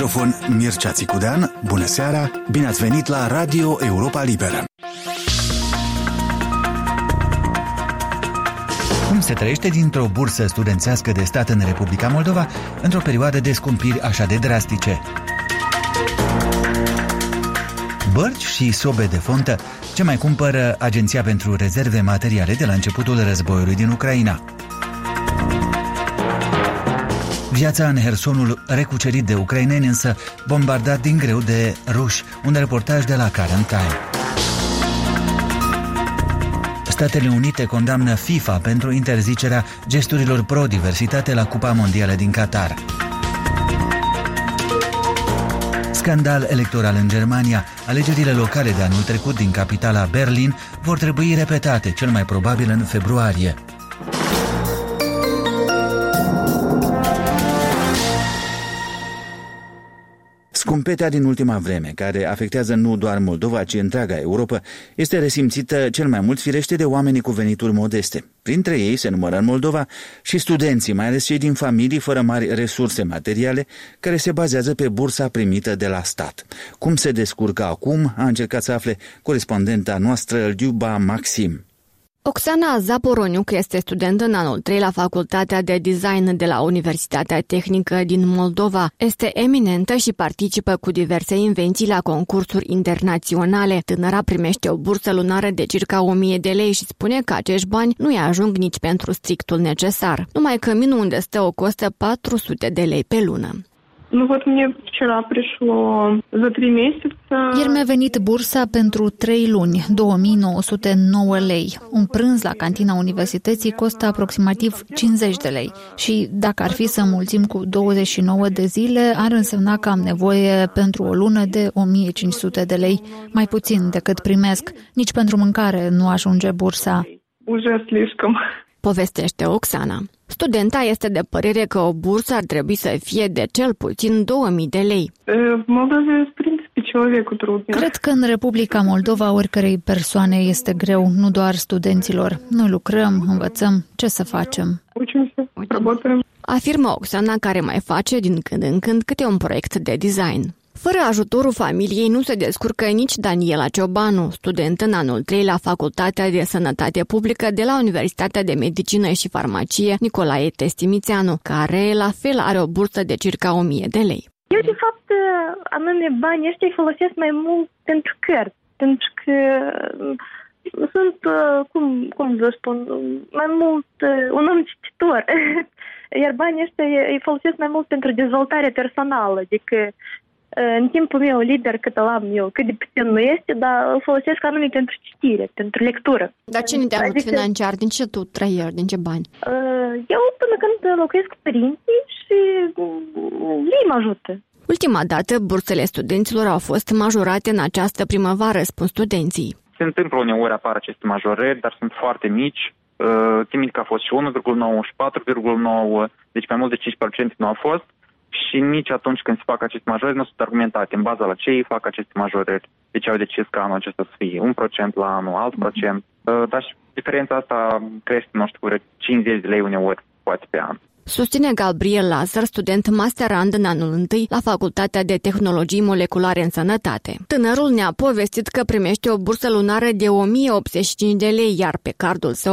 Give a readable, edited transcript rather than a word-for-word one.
microfon Mircea Țicudean. Bună seara, bine ați venit la Radio Europa Liberă. Cum se trăiește dintr-o bursă studențească de stat în Republica Moldova într-o perioadă de scumpiri așa de drastice? Bărci și sobe de fontă, ce mai cumpără Agenția pentru Rezerve Materiale de la începutul războiului din Ucraina? Viața în Hersonul recucerit de ucraineni, însă bombardat din greu de ruși, un reportaj de la Current Time. Statele Unite condamnă FIFA pentru interzicerea gesturilor pro-diversitate la Cupa Mondială din Qatar. Scandal electoral în Germania. Alegerile locale de anul trecut din capitala Berlin vor trebui repetate, cel mai probabil în februarie. Scumpetea din ultima vreme, care afectează nu doar Moldova, ci întreaga Europa, este resimțită cel mai mult firește de oamenii cu venituri modeste. Printre ei se numără în Moldova și studenții, mai ales cei din familii fără mari resurse materiale, care se bazează pe bursa primită de la stat. Cum se descurcă acum, a încercat să afle corespondenta noastră, Liuba Maxim. Oksana Zaporoniuc este student în anul 3 la Facultatea de Design de la Universitatea Tehnică din Moldova. Este eminentă și participă cu diverse invenții la concursuri internaționale. Tânăra primește o bursă lunară de circa 1000 de lei și spune că acești bani nu-i ajung nici pentru strictul necesar. Numai căminul unde stă o costă 400 de lei pe lună. Ieri mi-a venit bursa pentru 3 luni, 2909 lei. Un prânz la cantina universității costă aproximativ 50 de lei. Și dacă ar fi să mulțim cu 29 de zile, ar însemna că am nevoie pentru o lună de 1500 de lei, mai puțin decât primesc. Nici pentru mâncare nu ajunge bursa. Povestește Oksana. Studenta este de părere că o bursă ar trebui să fie de cel puțin 2000 de lei. Cred că în Republica Moldova oricărei persoane este greu, nu doar studenților. Noi lucrăm, învățăm, ce să facem? Afirmă Oksana, care mai face din când în când câte un proiect de design. Fără ajutorul familiei nu se descurcă nici Daniela Ciobanu, student în anul 3 la Facultatea de Sănătate Publică de la Universitatea de Medicină și Farmacie Nicolae Testimițeanu, care la fel are o bursă de circa 1000 de lei. Eu, de fapt, anume banii ăștia îi folosesc mai mult pentru cărți, pentru că sunt, cum să spun, mai mult un om cititor. Iar banii ăștia îi folosesc mai mult pentru dezvoltare personală, adică în timpul meu liber, cât îl am eu, cât de puțin nu este, dar îl folosesc anume pentru citire, pentru lectură. Dar cine te ajută financiar? Din ce tu trăiești? Din ce bani? Eu până când locuiesc cu părinții și ei mă ajută. Ultima dată, bursele studenților au fost majorate în această primăvară, spun studenții. Se întâmplă uneori apar aceste majorări, dar sunt foarte mici. Țin că a fost și 1,9 și 4,9, deci mai mult de 5% nu a fost. Și nici atunci când se fac aceste majorări nu sunt argumentate în baza la ce ei fac aceste majorări. Deci au decis ca anul acesta să fie 1% la anul, alt procent. Dar și diferența asta crește, nu știu, 50 de lei uneori, poate pe an. Susține Gabriel Lazar, student masterand în anul 1 la Facultatea de Tehnologii Moleculare în Sănătate. Tânărul ne-a povestit că primește o bursă lunară de 1085 de lei, iar pe cardul său